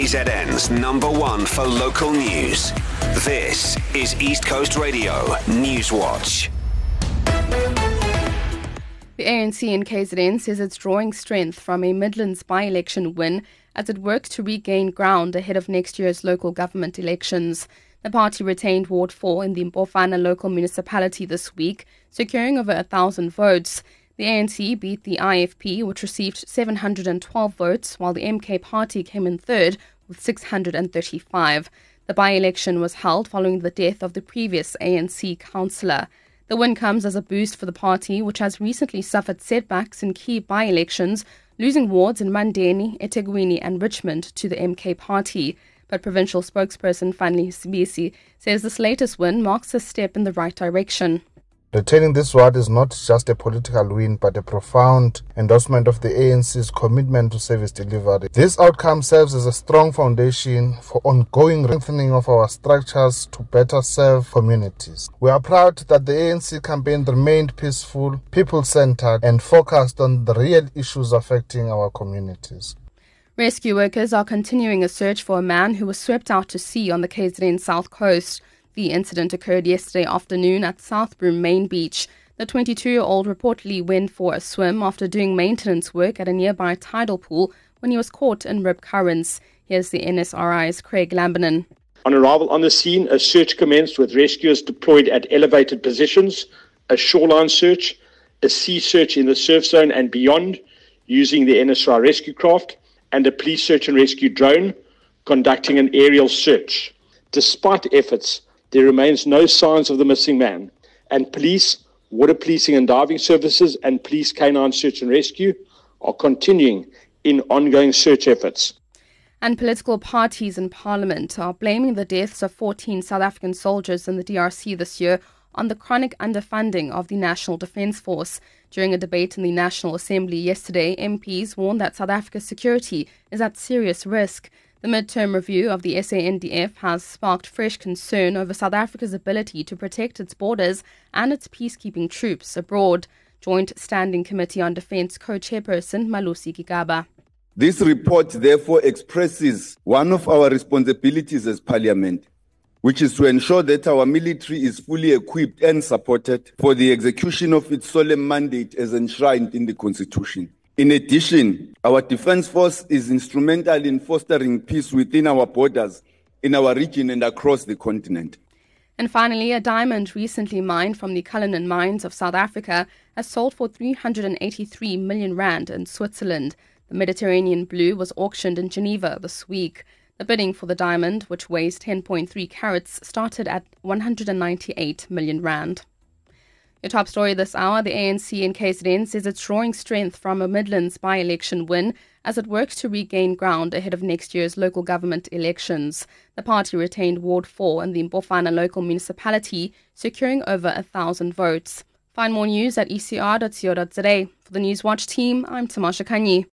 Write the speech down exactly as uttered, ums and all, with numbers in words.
K Z N's number one for local news. This is East Coast Radio News Watch. The A N C in K Z N says it's drawing strength from a Midlands by-election win as it works to regain ground ahead of next year's local government elections. The party retained Ward four in the Mbofana local municipality this week, securing over a thousand votes. The A N C beat the I F P, which received seven hundred twelve votes, while the M K party came in third with six hundred thirty-five. The by-election was held following the death of the previous A N C councillor. The win comes as a boost for the party, which has recently suffered setbacks in key by-elections, losing wards in Mandeni, eThekwini and Richmond to the M K party. But provincial spokesperson Fanny Sibisi says this latest win marks a step in the right direction. Retaining this ward is not just a political win, but a profound endorsement of the A N C's commitment to service delivery. This outcome serves as a strong foundation for ongoing strengthening of our structures to better serve communities. We are proud that the A N C campaign remained peaceful, people-centered, and focused on the real issues affecting our communities. Rescue workers are continuing a search for a man who was swept out to sea on the K Z N south coast. The incident occurred yesterday afternoon at Southbroom Main Beach. The twenty-two-year-old reportedly went for a swim after doing maintenance work at a nearby tidal pool when he was caught in rip currents. Here's the N S R I's Craig Lambinan. On arrival on the scene, a search commenced with rescuers deployed at elevated positions, a shoreline search, a sea search in the surf zone and beyond using the N S R I rescue craft, and a police search and rescue drone conducting an aerial search. Despite efforts, there remains no signs of the missing man, and police, water policing and diving services, and police canine search and rescue are continuing in ongoing search efforts. And political parties in Parliament are blaming the deaths of fourteen South African soldiers in the D R C this year on the chronic underfunding of the National Defence Force. During a debate in the National Assembly yesterday, M Ps warned that South Africa's security is at serious risk. The midterm review of the S A N D F has sparked fresh concern over South Africa's ability to protect its borders and its peacekeeping troops abroad. Joint Standing Committee on Defence co-chairperson Malusi Gigaba. This report therefore expresses one of our responsibilities as Parliament, which is to ensure that our military is fully equipped and supported for the execution of its solemn mandate as enshrined in the Constitution. In addition, our Defence Force is instrumental in fostering peace within our borders, in our region and across the continent. And finally, a diamond recently mined from the Cullinan mines of South Africa has sold for three hundred eighty-three million rand in Switzerland. The Mediterranean Blue was auctioned in Geneva this week. The bidding for the diamond, which weighs ten point three carats, started at one hundred ninety-eight million rand. Your top story this hour, the A N C in K Z N says it's drawing strength from a Midlands by-election win as it works to regain ground ahead of next year's local government elections. The party retained Ward four in the Mbofana local municipality, securing over a thousand votes. Find more news at e c r dot co dot za. For the Newswatch team, I'm Tamasha Kanyi.